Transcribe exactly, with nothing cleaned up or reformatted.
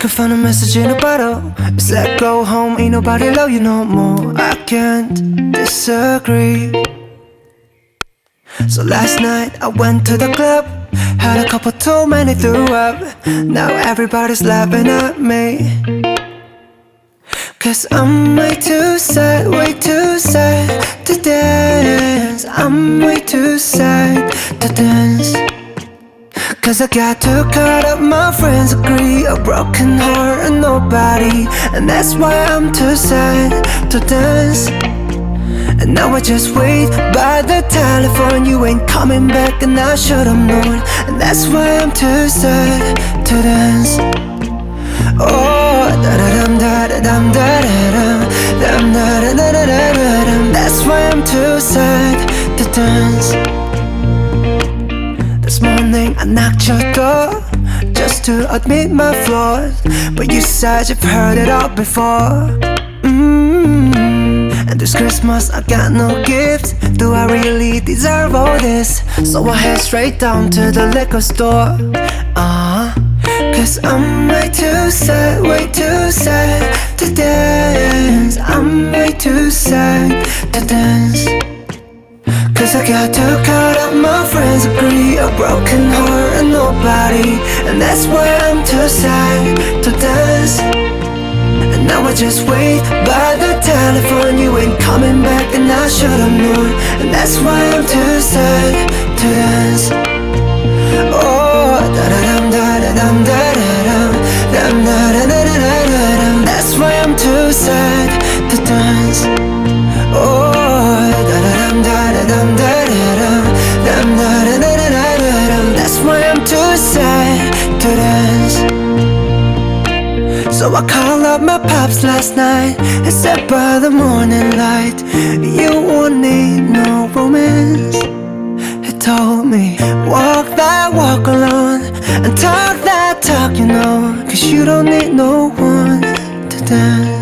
could find a message in a bottle. It's like go home, ain't nobody love you no more. I can't disagree. So last night I went to the club, had a couple too many, threw up. Now everybody's laughing at me, cause I'm way too sad, way too sad to dance. I'm way too sad to dance. Cause I got too caught up, my friends agree. A broken heart and nobody, and that's why I'm too sad to dance. And now I just wait by the telephone. You ain't coming back and I should've known. And that's why I'm too sad to dance. Oh, da-da-dum, da-da-dum, da-da-dum, dum, da-da-da-da-da-dum. That's why I'm too sad to dance. This morning I knocked your door just to admit my flaws, but you said you've heard it all before. mm-hmm. And this Christmas I got no gift. Do I really deserve all this? So I head straight down to the liquor store. uh-huh. Cause I'm way too sad, way too sad to dance. I'm way too sad to dance. Cause I got too caught up, my friends agree. A broken heart and nobody, and that's why I'm too sad to dance. And now I just wait by the telephone. You ain't coming back and I should've known. And that's why I'm too sad to dance. Oh, da-da-dum, da-da-dum, da-da-dum, dum, da-da-da-da-da-dum. That's why I'm too sad to dance. Oh, da-da-dum, da-da-dum, da-da-dum, dum, da-da-da-da-da-dum. That's why I'm too sad to dance. So I called up my pops last night and said by the morning light, you won't need no romance. He told me, walk that walk alone and talk that talk, you know, cause you don't need no one to dance.